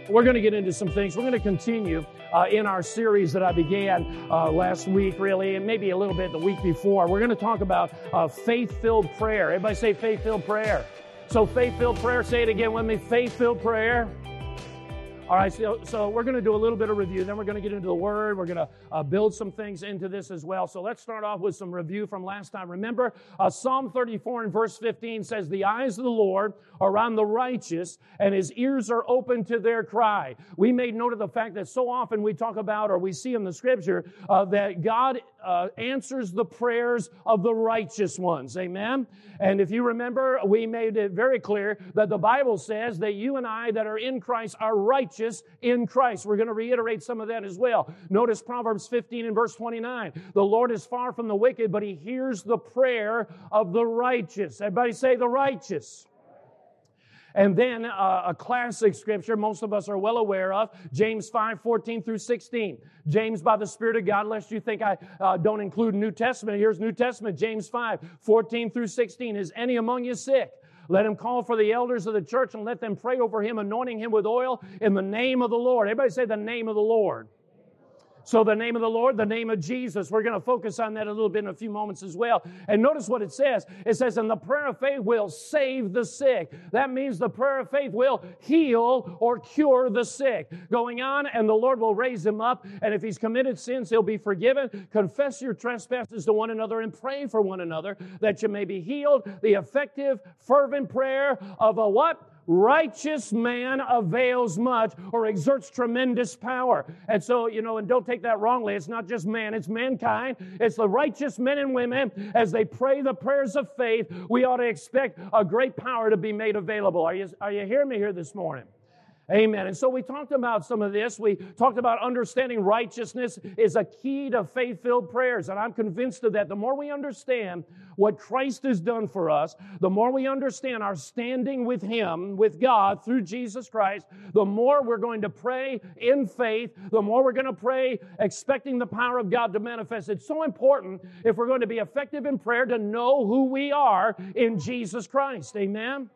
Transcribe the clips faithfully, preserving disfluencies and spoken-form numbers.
we're going to get into some things. We're going to continue uh, in our series that I began uh, last week, really, and maybe a little bit the week before. We're going to talk about uh, faith-filled prayer. Everybody say faith-filled prayer. So faith-filled prayer, say it again with me, faith-filled prayer. All right, so, so we're going to do a little bit of review. Then we're going to get into the Word. We're going to uh, build some things into this as well. So let's start off with some review from last time. Remember, uh, Psalm thirty-four and verse fifteen says, "The eyes of the Lord are on the righteous, and His ears are open to their cry." We made note of the fact that so often we talk about, or we see in the Scripture, uh, that God uh, answers the prayers of the righteous ones. Amen? And if you remember, we made it very clear that the Bible says that you and I that are in Christ are righteous in Christ. We're going to reiterate some of that as well. Notice Proverbs fifteen and verse twenty-nine. "The Lord is far from the wicked, but He hears the prayer of the righteous." Everybody say the righteous. And then uh, a classic scripture most of us are well aware of, James five, fourteen through sixteen. James, by the Spirit of God, lest you think I uh, don't include New Testament. Here's New Testament, James five, fourteen through sixteen. "Is any among you sick? Let him call for the elders of the church and let them pray over him, anointing him with oil in the name of the Lord." Everybody say the name of the Lord. So the name of the Lord, the name of Jesus. We're going to focus on that a little bit in a few moments as well. And notice what it says. It says, "And the prayer of faith will save the sick." That means the prayer of faith will heal or cure the sick. Going on, "And the Lord will raise him up. And if he's committed sins, he'll be forgiven. Confess your trespasses to one another and pray for one another that you may be healed. The effective, fervent prayer of a" what? "Righteous man avails much," or exerts tremendous power. And so, you know, and don't take that wrongly. It's not just man, it's mankind. It's the righteous men and women. As they pray the prayers of faith, we ought to expect a great power to be made available. Are you, are you hearing me here this morning? Amen. And so we talked about some of this. We talked about understanding righteousness is a key to faith-filled prayers. And I'm convinced of that. The more we understand what Christ has done for us, the more we understand our standing with Him, with God, through Jesus Christ, the more we're going to pray in faith, the more we're going to pray expecting the power of God to manifest. It's so important, if we're going to be effective in prayer, to know who we are in Jesus Christ. Amen?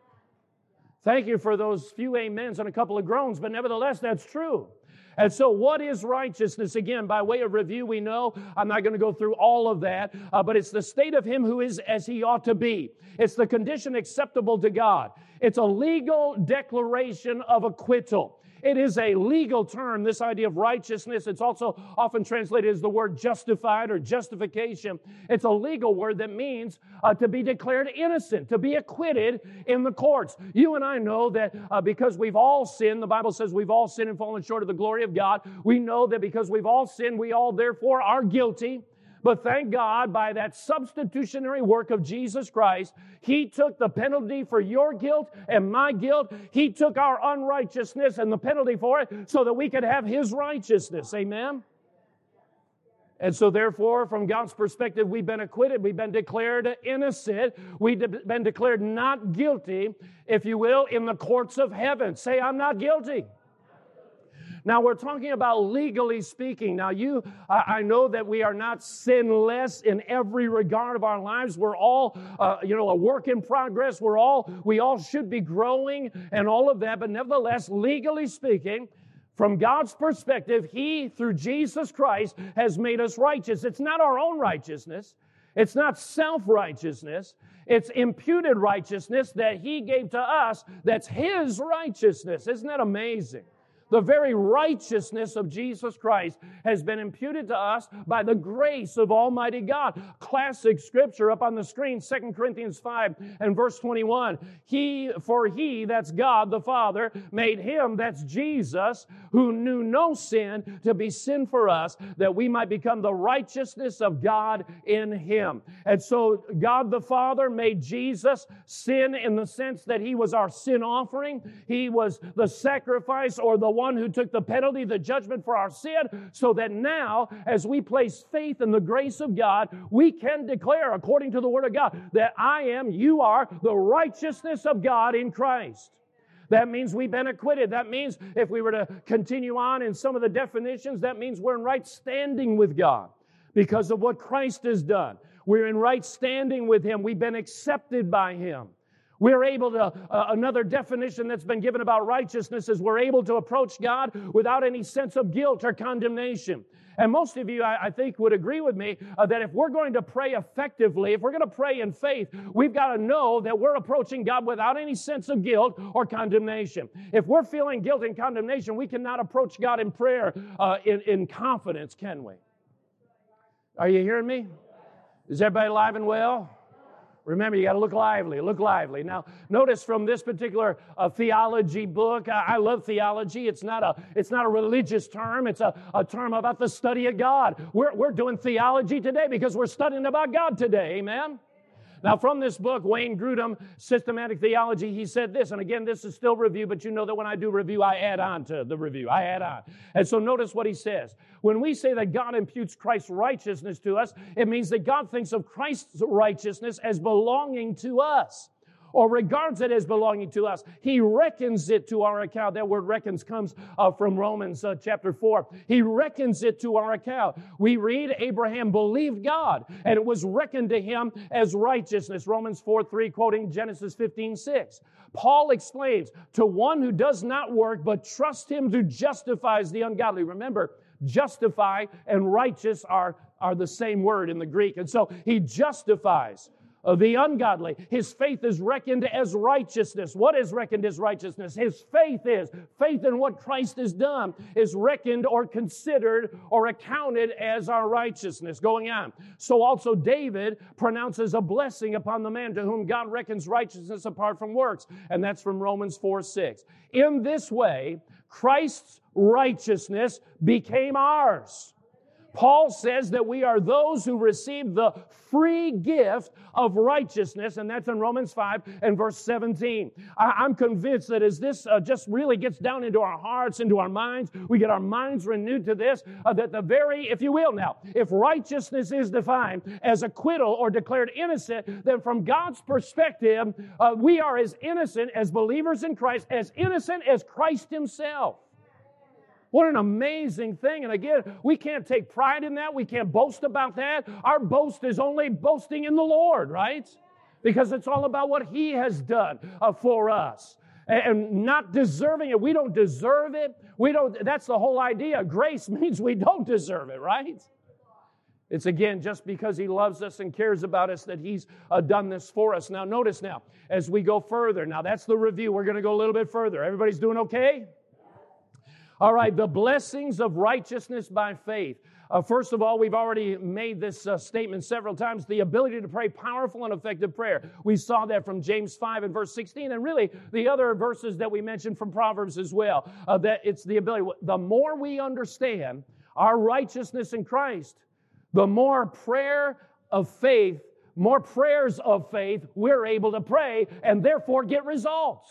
Thank you for those few amens and a couple of groans, but nevertheless, that's true. And so what is righteousness? Again, by way of review, we know, I'm not going to go through all of that, uh, but it's the state of him who is as he ought to be. It's the condition acceptable to God. It's a legal declaration of acquittal. It is a legal term, this idea of righteousness. It's also often translated as the word justified or justification. It's a legal word that means uh, to be declared innocent, to be acquitted in the courts. You and I know that uh, because we've all sinned, the Bible says we've all sinned and fallen short of the glory of God. We know that because we've all sinned, we all therefore are guilty. But thank God, by that substitutionary work of Jesus Christ, He took the penalty for your guilt and my guilt. He took our unrighteousness and the penalty for it so that we could have His righteousness. Amen? And so therefore, from God's perspective, we've been acquitted. We've been declared innocent. We've been declared not guilty, if you will, in the courts of heaven. Say, I'm not guilty. Now, we're talking about legally speaking. Now, you, uh, I know that we are not sinless in every regard of our lives. We're all, uh, you know, a work in progress. We're all, we all should be growing and all of that. But nevertheless, legally speaking, from God's perspective, He, through Jesus Christ, has made us righteous. It's not our own righteousness. It's not self-righteousness. It's imputed righteousness that He gave to us. That's His righteousness. Isn't that amazing? The very righteousness of Jesus Christ has been imputed to us by the grace of Almighty God. Classic scripture up on the screen, Second Corinthians five and verse twenty-one. He, for He, that's God the Father, made Him, that's Jesus, who knew no sin, to be sin for us, that we might become the righteousness of God in Him. And so God the Father made Jesus sin in the sense that He was our sin offering. He was the sacrifice or the one who took the penalty, the judgment for our sin, so that now, as we place faith in the grace of God, we can declare, according to the Word of God, that I am, you are, the righteousness of God in Christ. That means we've been acquitted. That means, if we were to continue on in some of the definitions, that means we're in right standing with God because of what Christ has done. We're in right standing with Him. We've been accepted by Him. We're able to, uh, another definition that's been given about righteousness is we're able to approach God without any sense of guilt or condemnation. And most of you, I, I think, would agree with me uh, that if we're going to pray effectively, if we're going to pray in faith, we've got to know that we're approaching God without any sense of guilt or condemnation. If we're feeling guilt and condemnation, we cannot approach God in prayer uh, in, in confidence, can we? Are you hearing me? Is everybody alive and well? Remember, you got to look lively, look lively. Now, notice from this particular uh, theology book, I, I love theology. It's not a, it's not a religious term. It's a, a term about the study of God. We're, we're doing theology today because we're studying about God today. Amen? Now, from this book, Wayne Grudem, Systematic Theology, he said this, and again, this is still review, but you know that when I do review, I add on to the review. I add on. And so notice what he says. When we say that God imputes Christ's righteousness to us, it means that God thinks of Christ's righteousness as belonging to us, or regards it as belonging to us. He reckons it to our account. That word reckons comes uh, from Romans uh, chapter four. He reckons it to our account. We read, Abraham believed God, and it was reckoned to him as righteousness. Romans four three, quoting Genesis fifteen six. Paul explains, to one who does not work, but trust him who justifies the ungodly. Remember, justify and righteous are, are the same word in the Greek. And so he justifies of the ungodly. His faith is reckoned as righteousness. What is reckoned as righteousness? His faith is. Faith in what Christ has done is reckoned or considered or accounted as our righteousness. Going on. So also David pronounces a blessing upon the man to whom God reckons righteousness apart from works. And that's from Romans four six. In this way, Christ's righteousness became ours. Paul says that we are those who receive the free gift of righteousness, and that's in Romans five and verse seventeen. I, I'm convinced that as this uh, just really gets down into our hearts, into our minds, we get our minds renewed to this, uh, that the very, if you will now, if righteousness is defined as acquittal or declared innocent, then from God's perspective, uh, we are as innocent as believers in Christ, as innocent as Christ himself. What an amazing thing. And again, we can't take pride in that. We can't boast about that. Our boast is only boasting in the Lord, right? Because it's all about what he has done uh, for us. And not deserving it. We don't deserve it. We don't. That's the whole idea. Grace means we don't deserve it, right? It's again just because he loves us and cares about us that he's uh, done this for us. Now notice now, as we go further. Now that's the review. We're going to go a little bit further. Everybody's doing okay? All right, the blessings of righteousness by faith. Uh, first of all, we've already made this uh, statement several times, the ability to pray powerful and effective prayer. We saw that from James five and verse sixteen, and really the other verses that we mentioned from Proverbs as well, uh, that it's the ability. The more we understand our righteousness in Christ, the more prayer of faith, more prayers of faith we're able to pray and therefore get results.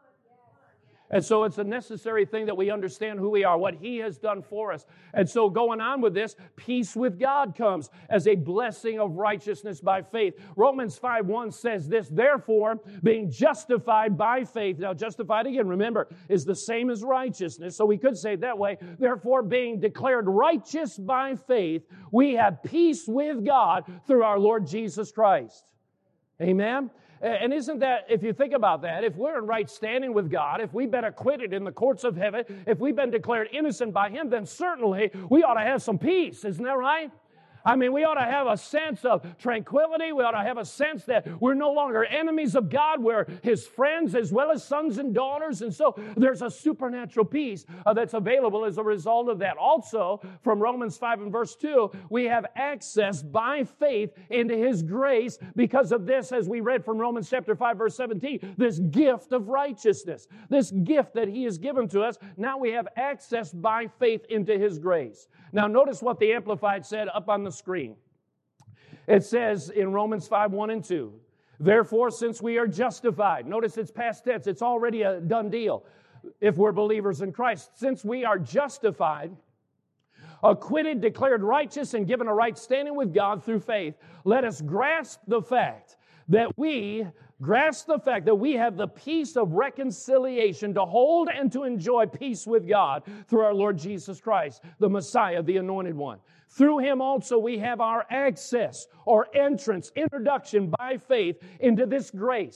And so it's a necessary thing that we understand who we are, what he has done for us. And so going on with this, peace with God comes as a blessing of righteousness by faith. Romans five one says this, therefore, being justified by faith. Now, justified again, remember, is the same as righteousness. So we could say it that way. Therefore, being declared righteous by faith, we have peace with God through our Lord Jesus Christ. Amen? And isn't that, if you think about that, if we're in right standing with God, if we've been acquitted in the courts of heaven, if we've been declared innocent by him, then certainly we ought to have some peace. Isn't that right? I mean, we ought to have a sense of tranquility. We ought to have a sense that we're no longer enemies of God. We're his friends as well as sons and daughters. And so there's a supernatural peace uh, that's available as a result of that. Also, from Romans five and verse two, we have access by faith into his grace because of this, as we read from Romans chapter five, verse seventeen, this gift of righteousness, this gift that he has given to us. Now we have access by faith into his grace. Now notice what the Amplified said up on the screen. It says in Romans five, one and two, therefore, since we are justified, notice it's past tense, it's already a done deal if we're believers in Christ. Since we are justified, acquitted, declared righteous, and given a right standing with God through faith, let us grasp the fact that we grasp the fact that we have the peace of reconciliation to hold and to enjoy peace with God through our Lord Jesus Christ, the Messiah, the Anointed One. Through him also we have our access or entrance, introduction by faith into this grace.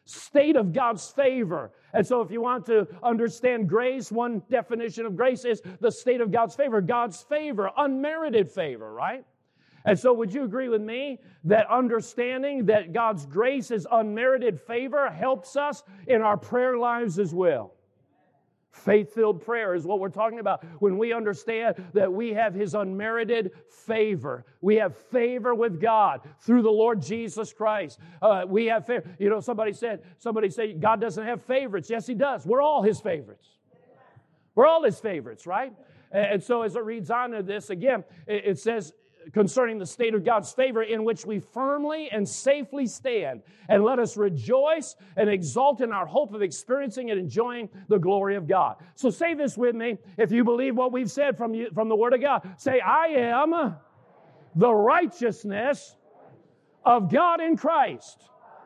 state of God's favor. And so if you want to understand grace, one definition of grace is the state of God's favor. God's favor, unmerited favor, right? And so would you agree with me that understanding that God's grace is unmerited favor helps us in our prayer lives as well? Faith-filled prayer is what we're talking about when we understand that we have His unmerited favor. We have favor with God through the Lord Jesus Christ. Uh, we have favor. You know, somebody said, somebody said, God doesn't have favorites. Yes, He does. We're all His favorites. We're all His favorites, right? And, and so as it reads on to this, again, it, it says, concerning the state of God's favor in which we firmly and safely stand. And let us rejoice and exult in our hope of experiencing and enjoying the glory of God. So say this with me. If you believe what we've said from, you, from the Word of God, say, I am the righteousness of God in Christ.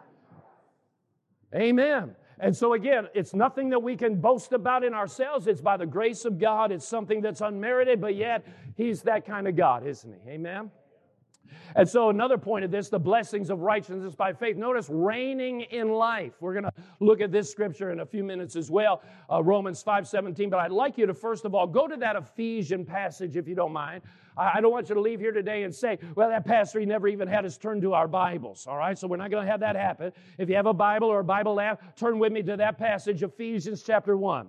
Amen. And so again, it's nothing that we can boast about in ourselves. It's by the grace of God. It's something that's unmerited, but yet He's that kind of God, isn't He? Amen? And so another point of this, the blessings of righteousness by faith. Notice reigning in life. We're going to look at this scripture in a few minutes as well, uh, Romans five seventeen. But I'd like you to first of all go to that Ephesian passage if you don't mind. I don't want you to leave here today and say, well, that pastor, he never even had us turn to our Bibles, all right? So we're not going to have that happen. If you have a Bible or a Bible app, turn with me to that passage, Ephesians chapter one.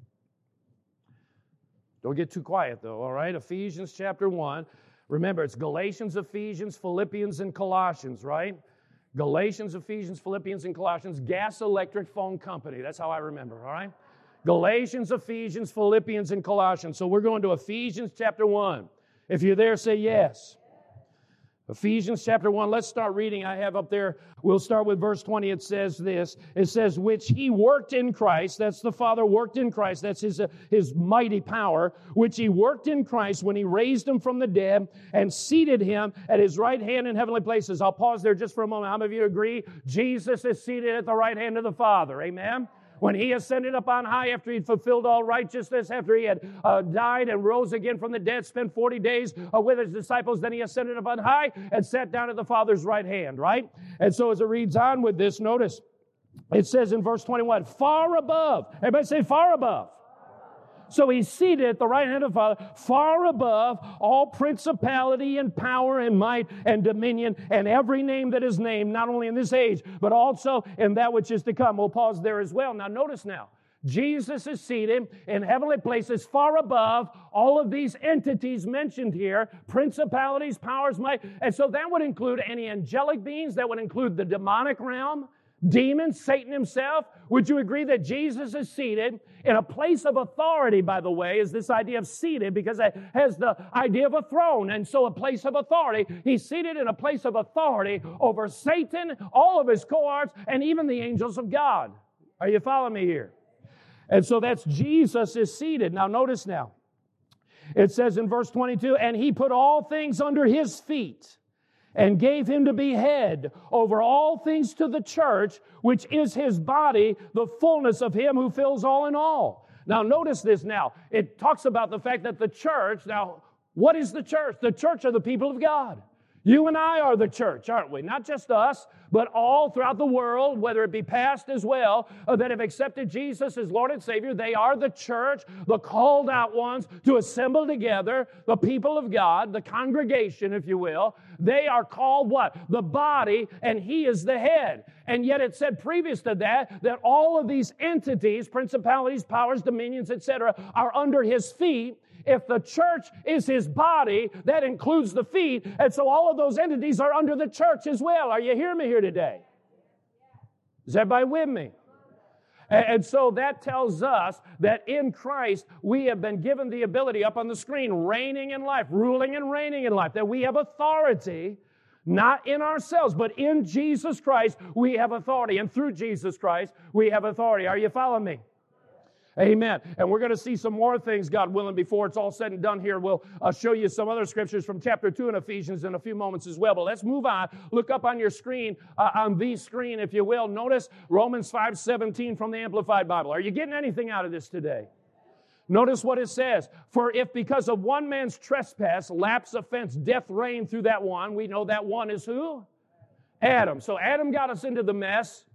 Don't get too quiet, though, all right? Ephesians chapter one. Remember, it's Galatians, Ephesians, Philippians, and Colossians, right? Galatians, Ephesians, Philippians, and Colossians, Gas Electric Phone Company. That's how I remember, all right? Galatians, Ephesians, Philippians, and Colossians. So we're going to Ephesians chapter one. If you're there, say yes. Ephesians chapter one, let's start reading. I have up there, we'll start with verse twenty. It says this, it says, which He worked in Christ, that's the Father worked in Christ, that's His, uh, his mighty power, which He worked in Christ when He raised Him from the dead and seated Him at His right hand in heavenly places. I'll pause there just for a moment. How many of you agree Jesus is seated at the right hand of the Father? Amen? When He ascended up on high after He'd fulfilled all righteousness, after He had uh, died and rose again from the dead, spent forty days uh, with His disciples, then He ascended up on high and sat down at the Father's right hand, right? And so as it reads on with this, notice, it says in verse twenty-one, far above. Everybody say far above. So He's seated at the right hand of the Father, far above all principality and power and might and dominion and every name that is named, not only in this age, but also in that which is to come. We'll pause there as well. Now notice now, Jesus is seated in heavenly places far above all of these entities mentioned here, principalities, powers, might. And so that would include any angelic beings, that would include the demonic realm, demons, Satan himself. Would you agree that Jesus is seated in a place of authority, by the way, is this idea of seated, because it has the idea of a throne, and so a place of authority. He's seated in a place of authority over Satan, all of his cohorts, and even the angels of God. Are you following me here? And so that's Jesus is seated. Now notice now, it says in verse twenty-two, and He put all things under His feet, and gave Him to be head over all things to the church, which is His body, the fullness of Him who fills all in all. Now, notice this now. It talks about the fact that the church, now, what is the church? The church are the people of God. You and I are the church, aren't we? Not just us, but all throughout the world, whether it be past as well, uh, that have accepted Jesus as Lord and Savior. They are the church, the called out ones to assemble together, the people of God, the congregation, if you will. They are called what? The body, and He is the head. And yet it said previous to that, that all of these entities, principalities, powers, dominions, et cetera, are under His feet. If the church is His body, that includes the feet. And so all of those entities are under the church as well. Are you hearing me here today? Is everybody with me? And so that tells us that in Christ, we have been given the ability up on the screen, reigning in life, ruling and reigning in life, that we have authority, not in ourselves, but in Jesus Christ, we have authority. And through Jesus Christ, we have authority. Are you following me? Amen. And we're going to see some more things, God willing, before it's all said and done here. We'll uh, show you some other scriptures from chapter two in Ephesians in a few moments as well. But let's move on. Look up on your screen, uh, on the screen, if you will. Notice Romans five seventeen from the Amplified Bible. Are you getting anything out of this today? Notice what it says. For if because of one man's trespass, lapse, offense, death reigned through that one, we know that one is who? Adam. So Adam got us into the mess.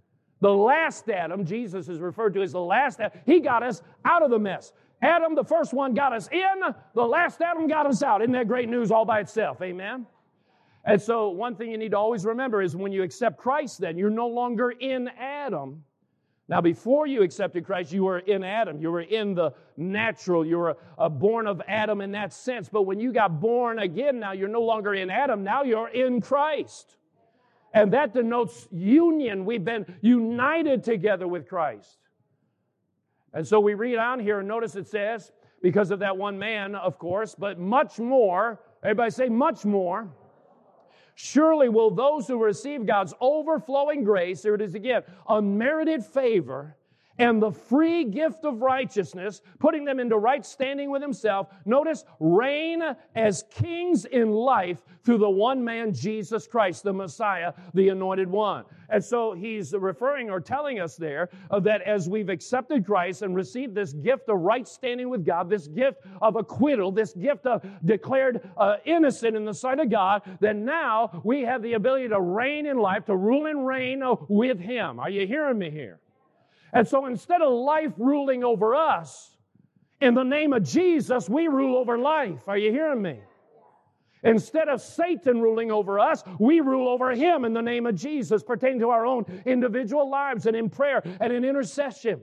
The last Adam, Jesus is referred to as the last Adam. He got us out of the mess. Adam, the first one, got us in. The last Adam got us out. Isn't that great news all by itself? Amen? And so one thing you need to always remember is when you accept Christ, then you're no longer in Adam. Now, before you accepted Christ, you were in Adam. You were in the natural. You were uh, born of Adam in that sense. But when you got born again, now you're no longer in Adam. Now you're in Christ. And that denotes union. We've been united together with Christ. And so we read on here, and notice it says, because of that one man, of course, but much more, everybody say much more, surely will those who receive God's overflowing grace, here it is again, unmerited favor, and the free gift of righteousness, putting them into right standing with Himself, notice, reign as kings in life through the one man, Jesus Christ, the Messiah, the Anointed One. And so he's referring or telling us there uh, that as we've accepted Christ and received this gift of right standing with God, this gift of acquittal, this gift of declared uh, innocent in the sight of God, then now we have the ability to reign in life, to rule and reign uh, with Him. Are you hearing me here? And so instead of life ruling over us, in the name of Jesus, we rule over life. Are you hearing me? Instead of Satan ruling over us, we rule over him in the name of Jesus, pertaining to our own individual lives and in prayer and in intercession.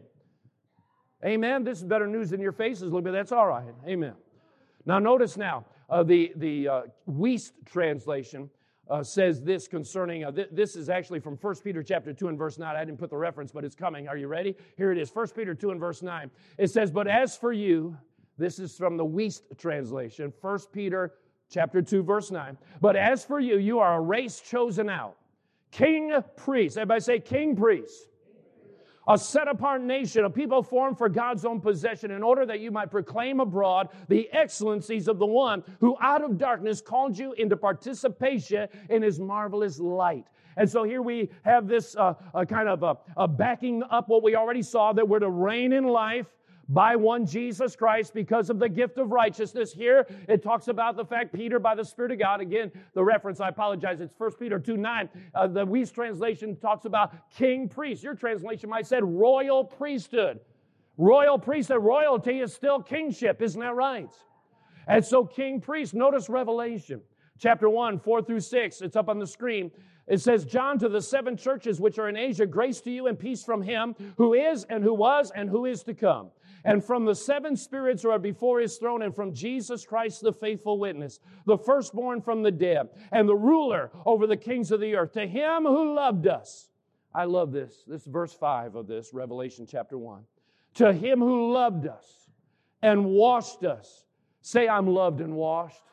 Amen? This is better news than your faces, but that's all right. Amen. Now notice now, uh, the, the uh, Wuest translation Uh, says this concerning, uh, th- this is actually from First Peter chapter two and verse nine. I didn't put the reference, but it's coming. Are you ready? Here it is, First Peter two and verse nine. It says, but as for you, this is from the Wuest translation, First Peter chapter two, verse nine. But as for you, you are a race chosen out, king priest. Everybody say king priest. A set-apart nation, a people formed for God's own possession, in order that you might proclaim abroad the excellencies of the one who out of darkness called you into participation in His marvelous light. And so here we have this uh, uh, kind of uh, uh, backing up what we already saw, that we're to reign in life by one Jesus Christ because of the gift of righteousness. Here it talks about the fact Peter, by the Spirit of God, again, the reference, I apologize, it's First Peter two nine. Uh, the Wuest translation talks about king priest. Your translation might have said royal priesthood. Royal priesthood, royalty is still kingship, isn't that right? And so king priest, notice Revelation chapter one, four through six. It's up on the screen. It says, John, to the seven churches which are in Asia, grace to you and peace from Him who is and who was and who is to come. And from the seven spirits who are before His throne, and from Jesus Christ, the faithful witness, the firstborn from the dead, and the ruler over the kings of the earth, to Him who loved us. I love this. This is verse five of this, Revelation chapter one. To Him who loved us and washed us. Say, I'm loved and washed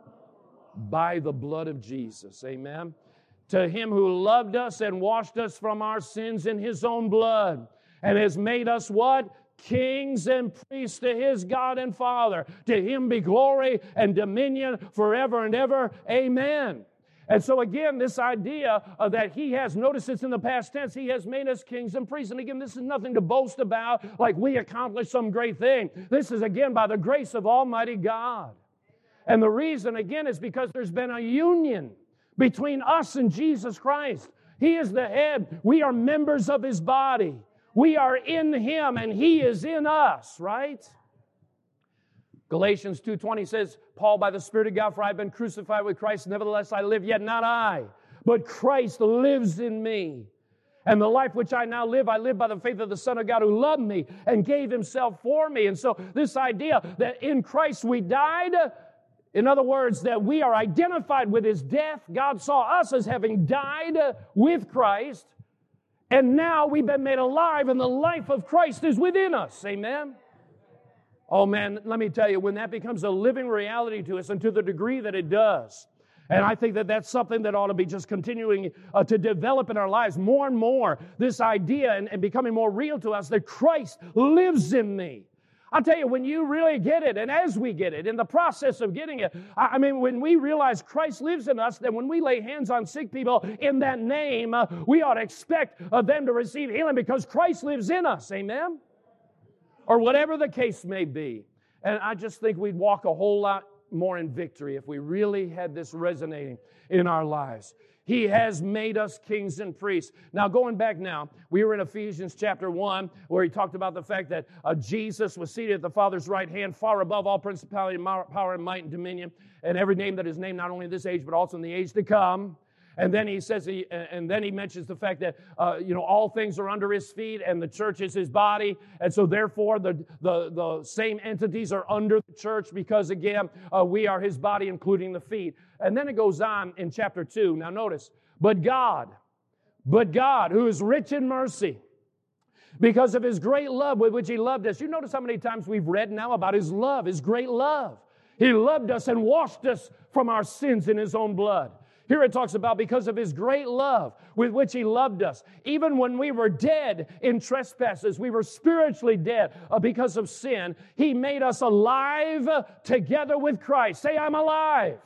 by the blood of Jesus. Amen. To Him who loved us and washed us from our sins in His own blood, and has made us what? Kings and priests to His God and Father. To Him be glory and dominion forever and ever. Amen. And so again, this idea of that He has, notice it's in the past tense, He has made us kings and priests. And again, this is nothing to boast about like we accomplished some great thing. This is again by the grace of Almighty God. And the reason again is because there's been a union between us and Jesus Christ. He is the head. We are members of His body. We are in Him and He is in us, right? Galatians two twenty says, Paul, by the Spirit of God, for I have been crucified with Christ, nevertheless I live, yet not I, but Christ lives in me. And the life which I now live, I live by the faith of the Son of God who loved me and gave Himself for me. And so this idea that in Christ we died, in other words, that we are identified with His death. God saw us as having died with Christ. And now we've been made alive and the life of Christ is within us. Amen? Oh man, let me tell you, when that becomes a living reality to us and to the degree that it does, and I think that that's something that ought to be just continuing uh, to develop in our lives more and more, this idea and, and becoming more real to us that Christ lives in me. I'll tell you, when you really get it, and as we get it, in the process of getting it, I mean, when we realize Christ lives in us, then when we lay hands on sick people in that name, uh, we ought to expect uh, them to receive healing because Christ lives in us. Amen? Or whatever the case may be. And I just think we'd walk a whole lot more in victory if we really had this resonating in our lives. He has made us kings and priests. Now, going back now, we were in Ephesians chapter one, where he talked about the fact that uh, Jesus was seated at the Father's right hand, far above all principality, power, and might, and dominion, and every name that is named, not only in this age, but also in the age to come. And then he says, he, and then he mentions the fact that, uh, you know, all things are under his feet, and the church is his body. And so therefore, the, the, the same entities are under the church because, again, uh, we are his body, including the feet. And then it goes on in chapter two. Now notice, but God, but God, who is rich in mercy, because of his great love with which he loved us. You notice how many times we've read now about his love, his great love. He loved us and washed us from our sins in his own blood. Here it talks about because of his great love with which he loved us. Even when we were dead in trespasses, we were spiritually dead uh, because of sin, he made us alive uh, together with Christ. Say, I'm alive.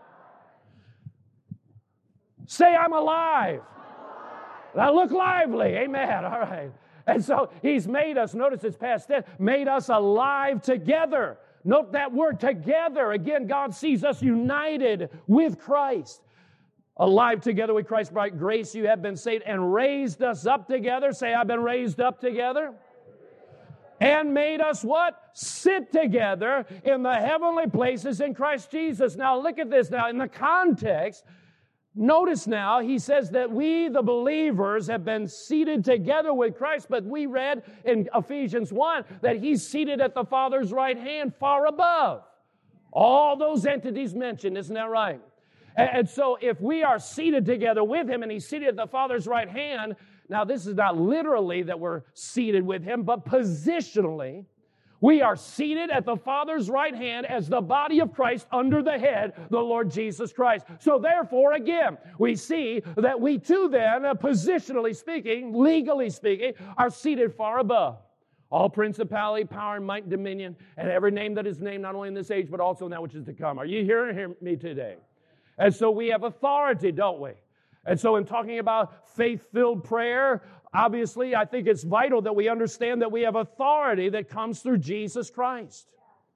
Say, I'm alive. Now look lively. Amen. All right. And so he's made us, notice it's past tense, made us alive together. Note that word, together. Again, God sees us united with Christ. Alive together with Christ, by grace you have been saved, and raised us up together. Say, I've been raised up together. And made us what? Sit together in the heavenly places in Christ Jesus. Now look at this now. In the context, notice now, he says that we, the believers, have been seated together with Christ, but we read in Ephesians one that he's seated at the Father's right hand far above all those entities mentioned. Isn't that right? And so if we are seated together with him and he's seated at the Father's right hand, now this is not literally that we're seated with him, but positionally, we are seated at the Father's right hand as the body of Christ under the head, the Lord Jesus Christ. So therefore, again, we see that we too then, uh, positionally speaking, legally speaking, are seated far above all principality, power, and might, and dominion, and every name that is named not only in this age, but also in that which is to come. Are you hearing me today? And so we have authority, don't we? And so in talking about faith-filled prayer, obviously I think it's vital that we understand that we have authority that comes through Jesus Christ.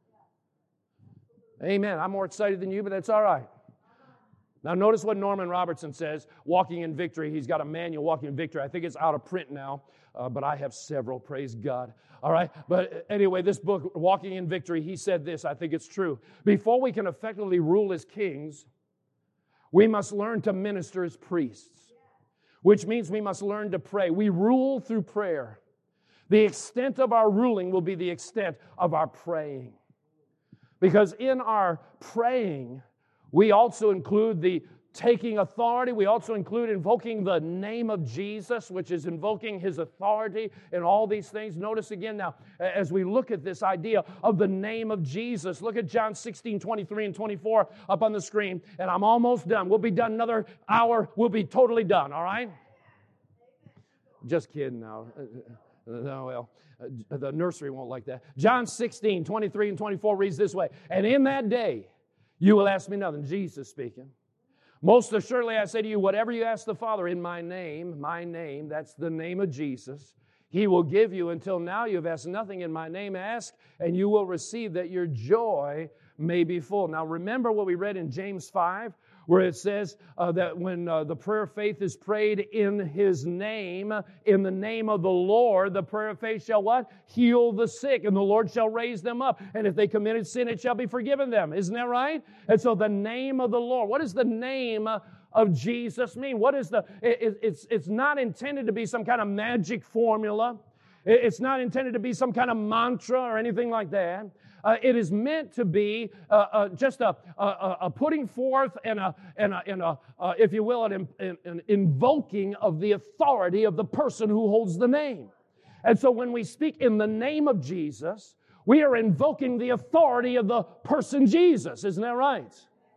Amen. I'm more excited than you, but that's all right. Now notice what Norman Robertson says, Walking in Victory. He's got a manual, Walking in Victory. I think it's out of print now, uh, but I have several, praise God. All right, but anyway, this book, Walking in Victory, he said this, I think it's true. Before we can effectively rule as kings, we must learn to minister as priests, which means we must learn to pray. We rule through prayer. The extent of our ruling will be the extent of our praying. Because in our praying, we also include the taking authority. We also include invoking the name of Jesus, which is invoking his authority and all these things. Notice again now, as we look at this idea of the name of Jesus, look at John sixteen, twenty-three and twenty-four up on the screen, and I'm almost done. We'll be done another hour. We'll be totally done, all right? Just kidding now. No, well, uh, the nursery won't like that. John sixteen, twenty-three and twenty-four reads this way, and in that day you will ask me nothing. Jesus speaking. Most assuredly, I say to you, whatever you ask the Father in my name, my name, that's the name of Jesus, he will give you. Until now you have asked nothing in my name. Ask, and you will receive, that your joy may be full. Now remember what we read in James five, where it says uh, that when uh, the prayer of faith is prayed in his name, in the name of the Lord, the prayer of faith shall what? Heal the sick, and the Lord shall raise them up. And if they committed sin, it shall be forgiven them. Isn't that right? And so the name of the Lord. What does the name of Jesus mean? What is the, it, it's, it's not intended to be some kind of magic formula. It's not intended to be some kind of mantra or anything like that. Uh, it is meant to be uh, uh, just a, a, a putting forth and a, and a, and a uh, if you will, an, an, an invoking of the authority of the person who holds the name. And so when we speak in the name of Jesus, we are invoking the authority of the person Jesus. Isn't that right?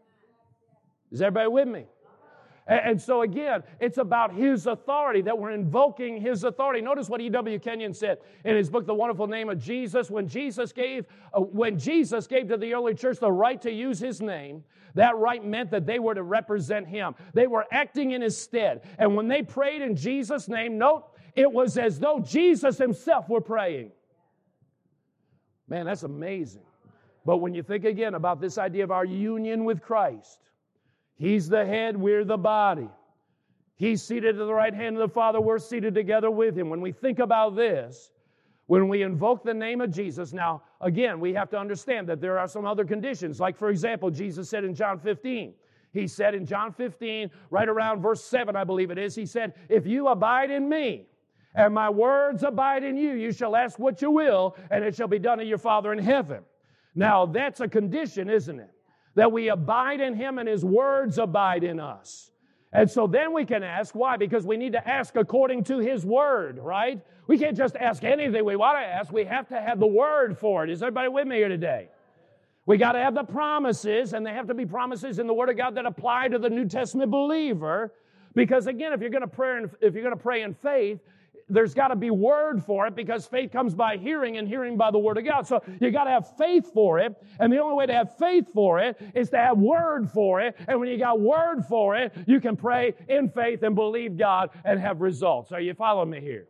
Is everybody with me? And so again, it's about his authority, that we're invoking his authority. Notice what E W Kenyon said in his book, The Wonderful Name of Jesus. When Jesus gave, uh, when Jesus gave to the early church the right to use his name, that right meant that they were to represent him. They were acting in his stead. And when they prayed in Jesus' name, note, it was as though Jesus himself were praying. Man, that's amazing. But when you think again about this idea of our union with Christ, He's the head, we're the body. He's seated at the right hand of the Father, we're seated together with Him. When we think about this, when we invoke the name of Jesus, now, again, we have to understand that there are some other conditions. Like, for example, Jesus said in John fifteen, He said in John fifteen, right around verse seven, I believe it is, He said, if you abide in me, and my words abide in you, you shall ask what you will, and it shall be done of your Father in heaven. Now, that's a condition, isn't it? That we abide in Him and His words abide in us. And so then we can ask, why? Because we need to ask according to His word, right? We can't just ask anything we want to ask. We have to have the word for it. Is everybody with me here today? We got to have the promises, and they have to be promises in the Word of God that apply to the New Testament believer. Because again, if you're going to pray, in, if you're going to pray in faith, there's got to be word for it, because faith comes by hearing and hearing by the Word of God. So you got to have faith for it, and the only way to have faith for it is to have word for it. And when you got word for it, you can pray in faith and believe God and have results. Are you following me here?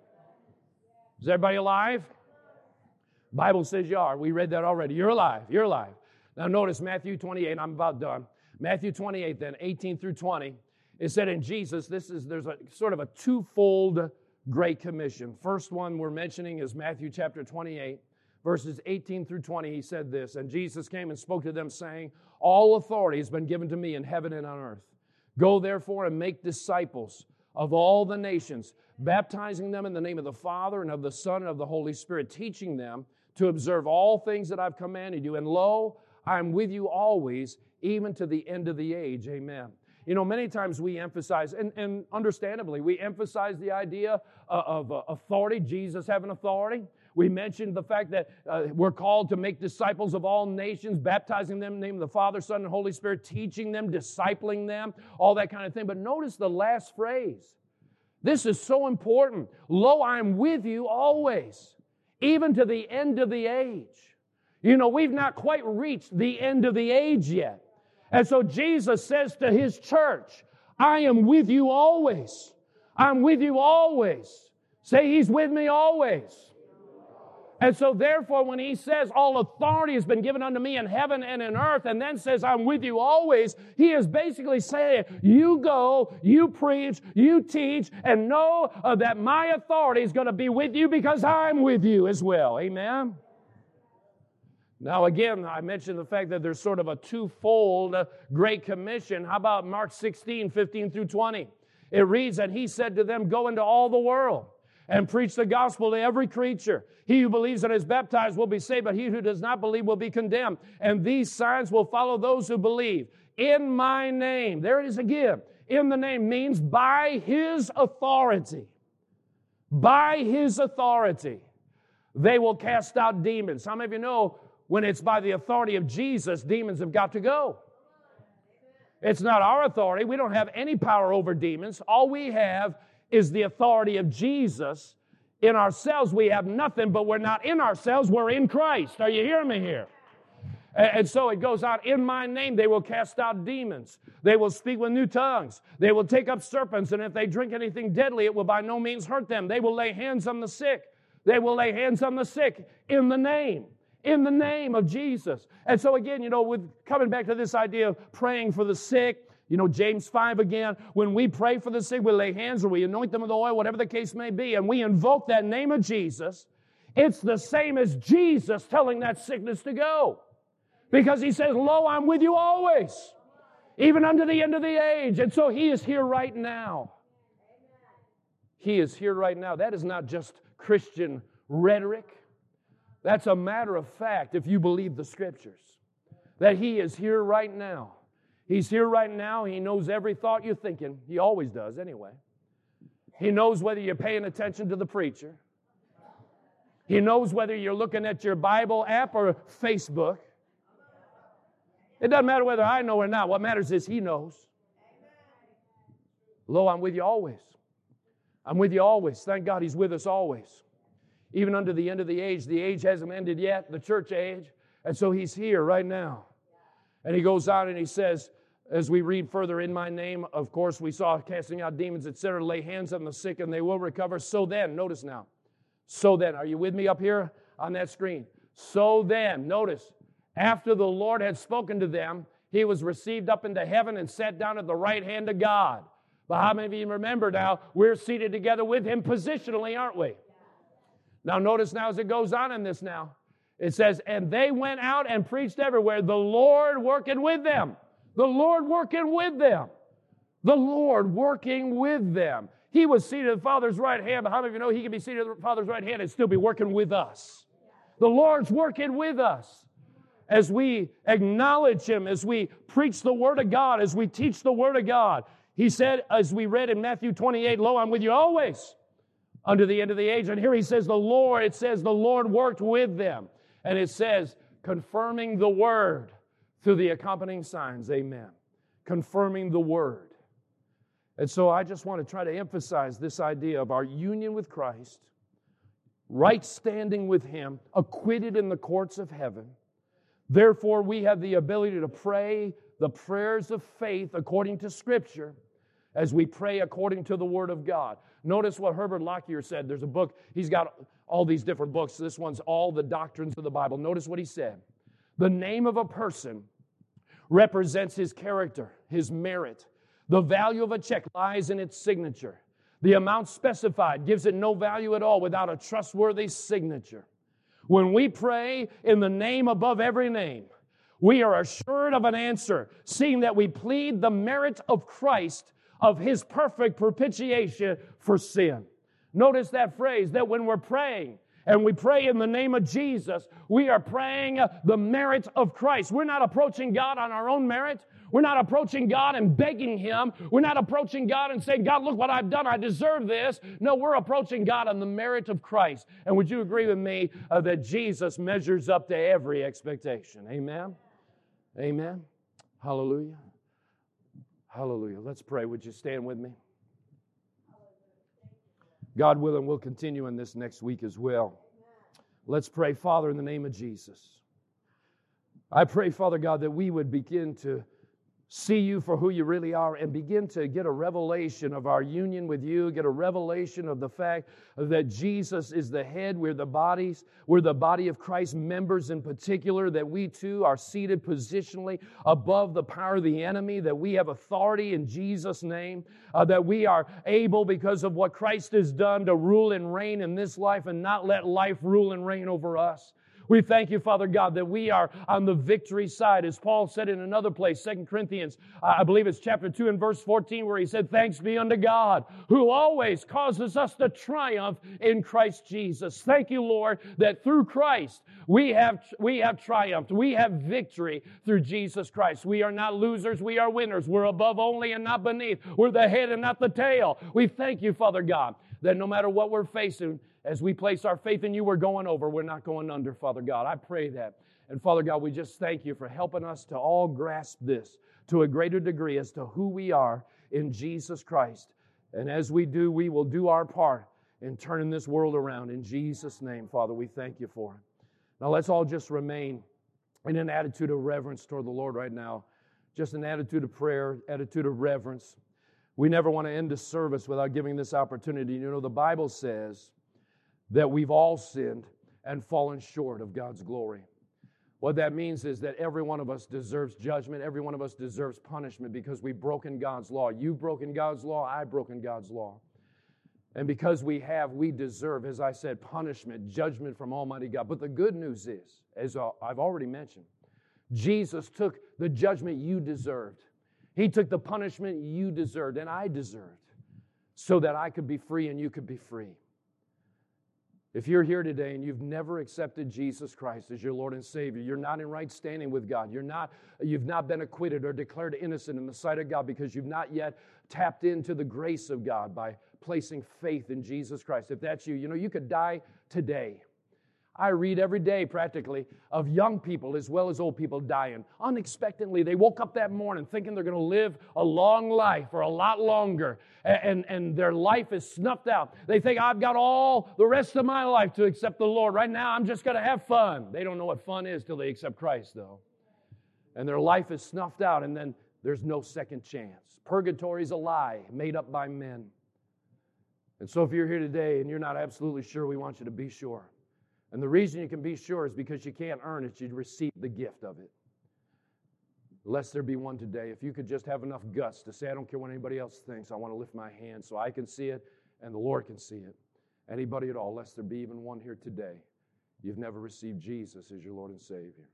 Is everybody alive? Bible says you are. We read that already. You're alive. You're alive. Now notice Matthew twenty-eight. I'm about done. Matthew twenty-eight, then eighteen through twenty. It said in Jesus, this is there's a sort of a twofold Great Commission. First one we're mentioning is Matthew chapter twenty-eight, verses eighteen through twenty. He said this, and Jesus came and spoke to them, saying, all authority has been given to me in heaven and on earth. Go therefore and make disciples of all the nations, baptizing them in the name of the Father and of the Son and of the Holy Spirit, teaching them to observe all things that I've commanded you. And lo, I am with you always, even to the end of the age. Amen. You know, many times we emphasize, and, and understandably, we emphasize the idea of, of uh, authority, Jesus having authority. We mentioned the fact that uh, we're called to make disciples of all nations, baptizing them in the name of the Father, Son, and Holy Spirit, teaching them, discipling them, all that kind of thing. But notice the last phrase. This is so important. Lo, I am with you always, even to the end of the age. You know, we've not quite reached the end of the age yet. And so Jesus says to His church, I am with you always. I'm with you always. Say, He's with me always. And so therefore, when He says, all authority has been given unto me in heaven and in earth, and then says, I'm with you always, He is basically saying, you go, you preach, you teach, and know uh, that my authority is going to be with you because I'm with you as well. Amen? Now again, I mentioned the fact that there's sort of a twofold uh, Great Commission. How about Mark sixteen, fifteen through twenty? It reads, and He said to them, go into all the world and preach the gospel to every creature. He who believes and is baptized will be saved, but he who does not believe will be condemned. And these signs will follow those who believe. In my name, there it is again. In the name means by His authority. By His authority, they will cast out demons. How many of you know when it's by the authority of Jesus, demons have got to go? It's not our authority. We don't have any power over demons. All we have is the authority of Jesus. In ourselves, we have nothing, but we're not in ourselves. We're in Christ. Are you hearing me here? And so it goes on, in my name they will cast out demons. They will speak with new tongues. They will take up serpents, and if they drink anything deadly, it will by no means hurt them. They will lay hands on the sick. They will lay hands on the sick in the name. In the name of Jesus. And so again, you know, with coming back to this idea of praying for the sick, you know, James five again, when we pray for the sick, we lay hands or we anoint them with oil, whatever the case may be, and we invoke that name of Jesus, it's the same as Jesus telling that sickness to go. Because He says, lo, I'm with you always, even unto the end of the age. And so He is here right now. He is here right now. That is not just Christian rhetoric. That's a matter of fact if you believe the Scriptures. That He is here right now. He's here right now. He knows every thought you're thinking. He always does anyway. He knows whether you're paying attention to the preacher. He knows whether you're looking at your Bible app or Facebook. It doesn't matter whether I know or not. What matters is He knows. Lo, I'm with you always. I'm with you always. Thank God He's with us always. Even unto the end of the age. The age hasn't ended yet, the church age. And so He's here right now. And He goes on and He says, as we read further, in my name, of course, we saw casting out demons, et cetera, lay hands on the sick and they will recover. So then, notice now, so then, are you with me up here on that screen? So then, notice, After the Lord had spoken to them, he was received up into heaven and sat down at the right hand of God. But how many of you remember now, we're seated together with him positionally, aren't we? Now notice now as it goes on in this now, it says, and they went out and preached everywhere, the Lord working with them. The Lord working with them. The Lord working with them. He was seated at the Father's right hand, but how many of you know he can be seated at the Father's right hand and still be working with us? The Lord's working with us. As we acknowledge him, as we preach the Word of God, as we teach the Word of God. He said, as we read in Matthew twenty-eight, lo, I'm with you always unto the end of the age. And here he says, the Lord, it says, the Lord worked with them. And it says, confirming the Word through the accompanying signs. Amen. Confirming the Word. And so I just want to try to emphasize this idea of our union with Christ, right standing with him, acquitted in the courts of heaven. Therefore, we have the ability to pray the prayers of faith according to Scripture as we pray according to the Word of God. Notice what Herbert Lockyer said. There's a book. He's got all these different books. This one's All the Doctrines of the Bible. Notice what he said. The name of a person represents his character, his merit. The value of a check lies in its signature. The amount specified gives it no value at all without a trustworthy signature. When we pray in the name above every name, we are assured of an answer, seeing that we plead the merit of Christ, of his perfect propitiation for sin. Notice that phrase, that when we're praying, and we pray in the name of Jesus, we are praying the merit of Christ. We're not approaching God on our own merit. We're not approaching God and begging him. We're not approaching God and saying, God, look what I've done. I deserve this. No, we're approaching God on the merit of Christ. And would you agree with me uh, that Jesus measures up to every expectation? Amen? Amen? Hallelujah. Hallelujah. Let's pray. Would you stand with me? God willing, we'll continue in this next week as well. Let's pray. Father, in the name of Jesus, I pray, Father God, that we would begin to see you for who you really are and begin to get a revelation of our union with you, get a revelation of the fact that Jesus is the head, we're the bodies, we're the body of Christ, members in particular, that we too are seated positionally above the power of the enemy, that we have authority in Jesus' name, uh, that we are able because of what Christ has done to rule and reign in this life and not let life rule and reign over us. We thank you, Father God, that we are on the victory side. As Paul said in another place, Second Corinthians, I believe it's chapter two and verse fourteen, where he said, thanks be unto God, who always causes us to triumph in Christ Jesus. Thank you, Lord, that through Christ we have, we have triumphed. We have victory through Jesus Christ. We are not losers, we are winners. We're above only and not beneath. We're the head and not the tail. We thank you, Father God, that no matter what we're facing, as we place our faith in you, we're going over. We're not going under, Father God. I pray that. And Father God, we just thank you for helping us to all grasp this to a greater degree as to who we are in Jesus Christ. And as we do, we will do our part in turning this world around. In Jesus' name, Father, we thank you for it. Now let's all just remain in an attitude of reverence toward the Lord right now. Just an attitude of prayer, attitude of reverence. We never want to end a service without giving this opportunity. You know, the Bible says that we've all sinned and fallen short of God's glory. What that means is that every one of us deserves judgment. Every one of us deserves punishment because we've broken God's law. You've broken God's law. I've broken God's law. And because we have, we deserve, as I said, punishment, judgment from Almighty God. But the good news is, as I've already mentioned, Jesus took the judgment you deserved. He took the punishment you deserved and I deserved so that I could be free and you could be free. If you're here today and you've never accepted Jesus Christ as your Lord and Savior, you're not in right standing with God. You're not, you've not been acquitted or declared innocent in the sight of God because you've not yet tapped into the grace of God by placing faith in Jesus Christ. If that's you, you know, you could die today. I read every day practically of young people as well as old people dying. Unexpectedly, they woke up that morning thinking they're going to live a long life or a lot longer, and, and their life is snuffed out. They think, I've got all the rest of my life to accept the Lord. Right now, I'm just going to have fun. They don't know what fun is till they accept Christ, though. And their life is snuffed out, and then there's no second chance. Purgatory is a lie made up by men. And so if you're here today and you're not absolutely sure, we want you to be sure. And the reason you can be sure is because you can't earn it. You receive the gift of it. Lest there be one today, if you could just have enough guts to say, I don't care what anybody else thinks. I want to lift my hand so I can see it and the Lord can see it. Anybody at all, lest there be even one here today. You've never received Jesus as your Lord and Savior.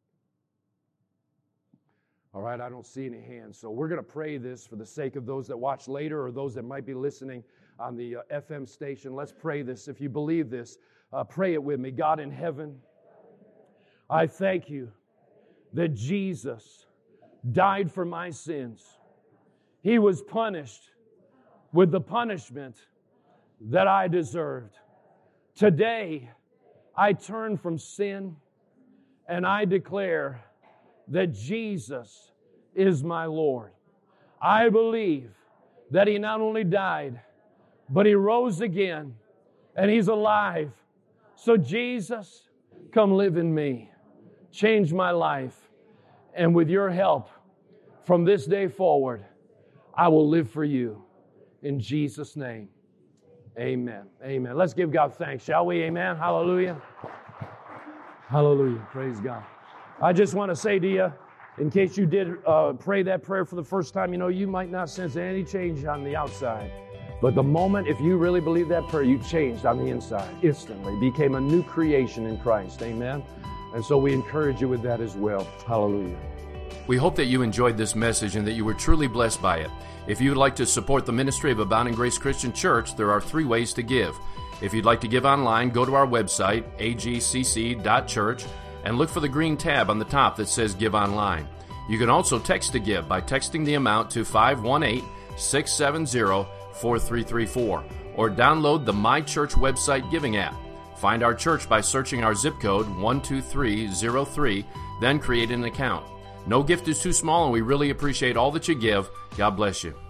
All right, I don't see any hands. So we're going to pray this for the sake of those that watch later or those that might be listening on the uh, F M station. Let's pray this. If you believe this, uh, pray it with me. God in heaven, I thank you that Jesus died for my sins. He was punished with the punishment that I deserved. Today, I turn from sin and I declare that Jesus is my Lord. I believe that He not only died, but He rose again and He's alive. So Jesus, come live in me. Change my life. And with your help, from this day forward, I will live for you. In Jesus' name, amen. Amen. Let's give God thanks, shall we? Amen. Hallelujah. Hallelujah. Praise God. I just want to say to you, in case you did uh, pray that prayer for the first time, you know, you might not sense any change on the outside. But the moment, if you really believe that prayer, you changed on the inside instantly, became a new creation in Christ. Amen. And so we encourage you with that as well. Hallelujah. We hope that you enjoyed this message and that you were truly blessed by it. If you would like to support the ministry of Abounding Grace Christian Church, there are three ways to give. If you'd like to give online, go to our website, a g c c dot church, and look for the green tab on the top that says Give Online. You can also text to give by texting the amount to five one eight, six seven zero, four three three four or download the My Church website giving app. Find our church by searching our zip code one two three zero three, then create an account. No gift is too small, and we really appreciate all that you give. God bless you.